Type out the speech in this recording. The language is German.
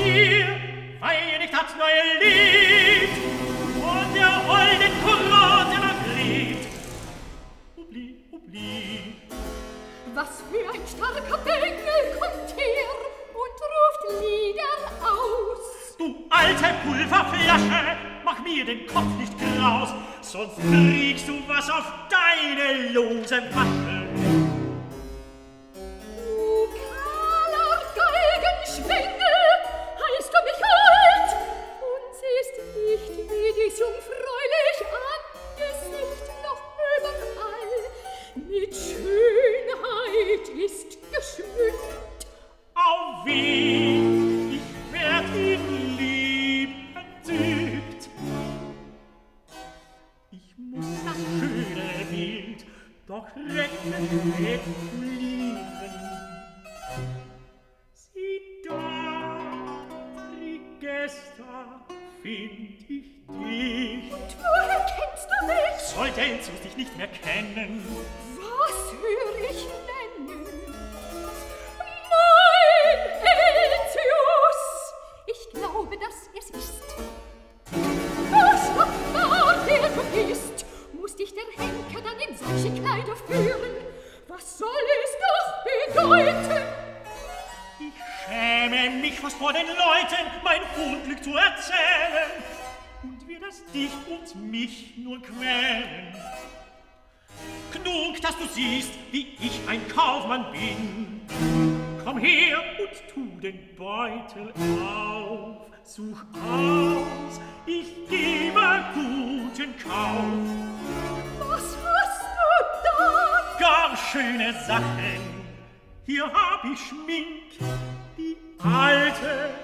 hier, weihe nicht das neue Lied und der holden Krone noch gliebt. Oublie, oublie. Was für ein starker Bengel kommt her und ruft Lieder aus. Du alte Pulverflasche, mach mir den Kopf nicht graus, sonst kriegst du was auf deine lose Watte. Du kahler Geigenschwengel, heißt du mich alt und siehst nicht, wie dies jungfräulich Angesicht noch überall mit Schönheit ist geschmückt. Au wie, ich werd ihn lieb entzückt. Ich muss das schöne Bild doch retten rekulieren. Sieh dort, Trigesta, find ich dich. Und woher kennst du mich? Sollte Enzus dich nicht mehr kennen. Was hör ich nennen? Mein Enzius! Ich glaube, dass es ist. Was wahr, wer du bist, muss dich der Henker dann in solche Kleider führen. Was soll es doch bedeuten? Ich schäme mich fast vor den Leuten, mein Unglück zu erzählen. Und wird es dich und mich nur quälen. Genug, dass du siehst, wie ich ein Kaufmann bin. Komm her und tu den Beutel auf. Such aus, ich gebe guten Kauf. Was hast du da? Gar schöne Sachen. Hier hab ich Schmink, die alte